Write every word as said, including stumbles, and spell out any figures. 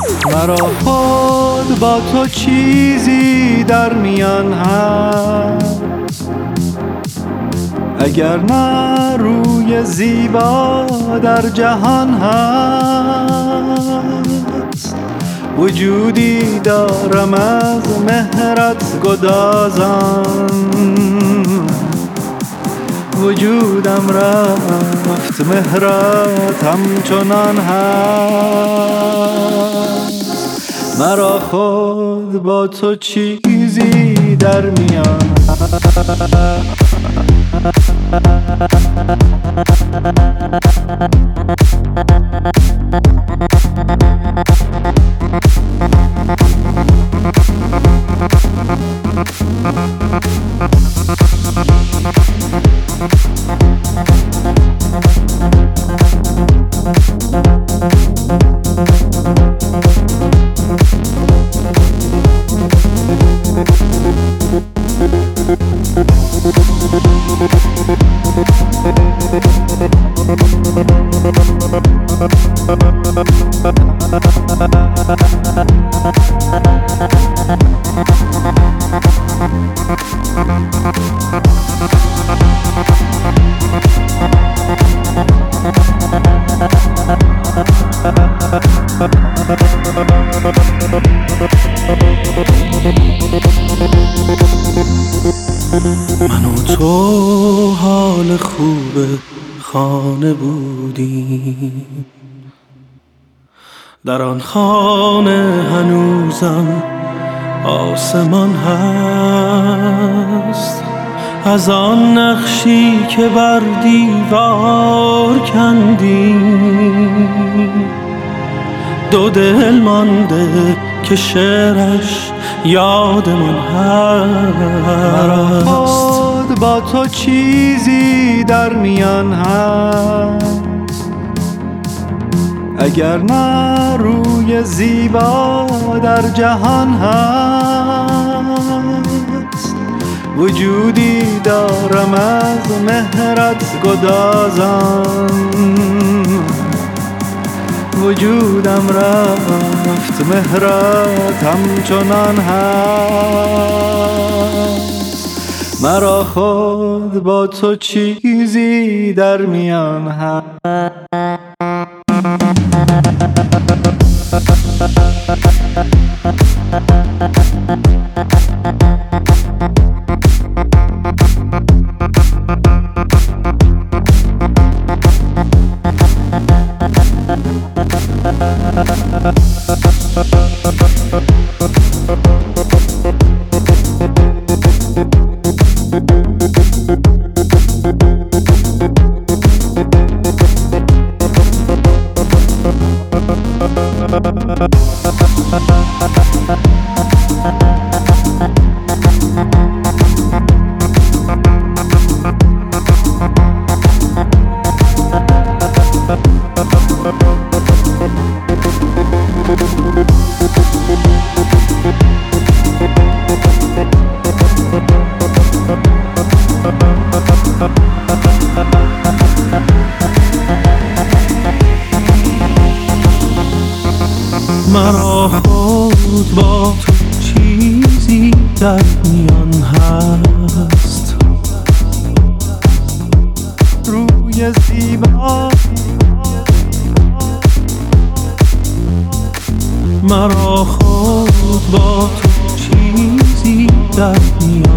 مرا خود با تو چیزی در میان هست، اگر نه روی زیبا در جهان هست. وجودی دارم از مهرت گدازان، وجودم رفت مهرت همچنان هست. مرا خود با تو چیزی در میان من و تو حال خوب خانه بودیم، در آن خانه هنوزم آسمان هست. از آن نقشی که بر دیوار کندیم دو دل مانده که شعرش یادمان هست. خود با تو چیزی در میان هست، اگر نه روی زیبا در جهان هست. وجودی دارم از مهرت گدازان، وجودم رفت مهرت همچنان هست. مرا خود با تو چیزی در میان هست. مرا خود با تو چیزی در میان هست، روی زیبا مرا خود با تو چیزی در میان